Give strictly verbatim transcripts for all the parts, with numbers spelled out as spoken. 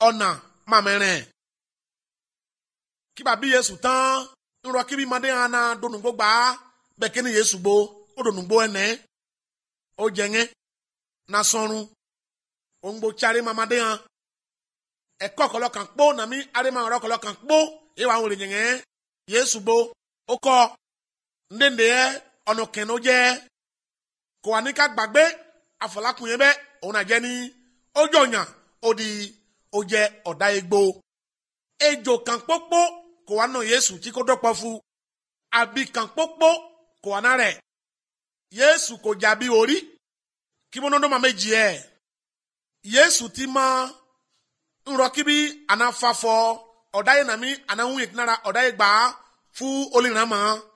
ona mamere ki ba bi Yesu tan nro ki bi made ana donugbo gba be kini Yesu gbo o donugbo ene o jenye na sonrun o ngbo chare mamade an e kokolo kan po na mi are ma ro kolo kan po e wa won yenye Yesu gbo o ko ndende e ono ken o je ko ani ka gbagbe afolakun yen be o na je ni ojoyan odi oje oda egbo ejo kan popo ko wa no Yesu ti ko dopo fu abi kan popo ko wa na re Yesu ko jabi ori ki mo no ma meji e Yesu ti ma nro kibi anafafo oda ye na mi anahun itinara oda egba fu olirama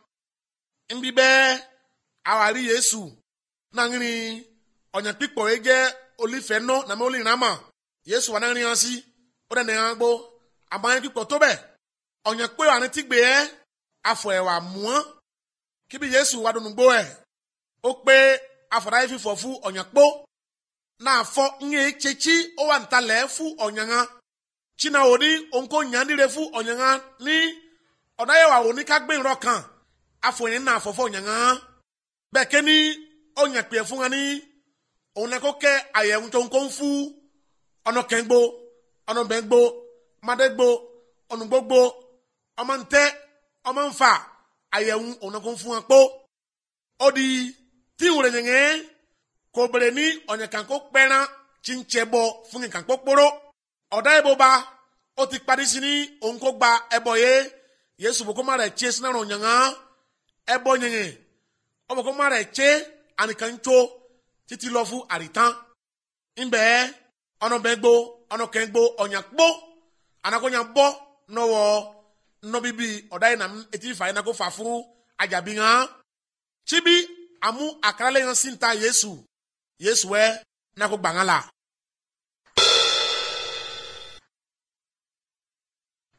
mbibe awari Yesu na ngini onya pipo eje olife no na me olirama Yesu wa na rin an si o de ne an gbo aban pipo to be onya pe ani tigbe e afo e wa mu an kibi Yesu wa dunu gbo e o pe afora ififo fu onya po na afo nye chechi o wa ntale fu onyanga china ori onko nyandire fu onyanga ni odaye wa oni ka gbe nro kan afo yin na afo fo onyanga be ke ni onya pe fun ani ona ko ke ayehun to nko fu ono kengbo ono bengbo madegbo onu gbogbo omante omanfa ayehun ona ko fu an po odi ti wure nyen ko bere ni onya kan ko peran chinchebo fun kan poporo oda ebo ba o ti pari sini on ko gba ebo ye Yesu bo ko mare che sina ro nyanga ebo nyen o bo ko mare che ani kan cho titi lo fu aritan nbe ono begbo ono kengbo onya gbo anako nya bo no wo no bibi oda ina eti fa ina ko fa fu ajabi han chibi amu akrale yan sinta Yesu Yesu we na ko gbangala